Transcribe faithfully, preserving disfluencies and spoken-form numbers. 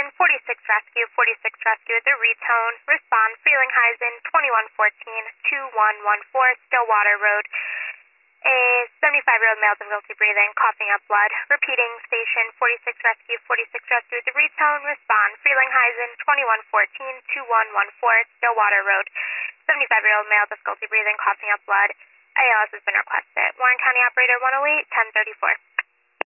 Station, forty-six Rescue, forty-six Rescue at the Retone. Respond, Frelinghuysen, twenty-one fourteen, two one one four, Stillwater Road. A seventy-five-year-old male difficulty breathing, coughing up blood. Repeating, Station, forty-six Rescue, forty-six Rescue at the Retone. Respond, Frelinghuysen, twenty-one fourteen, two one one four, Stillwater Road. seventy-five-year-old male difficulty breathing, coughing up blood. A L S has been requested. Warren County Operator one oh eight, ten thirty-four.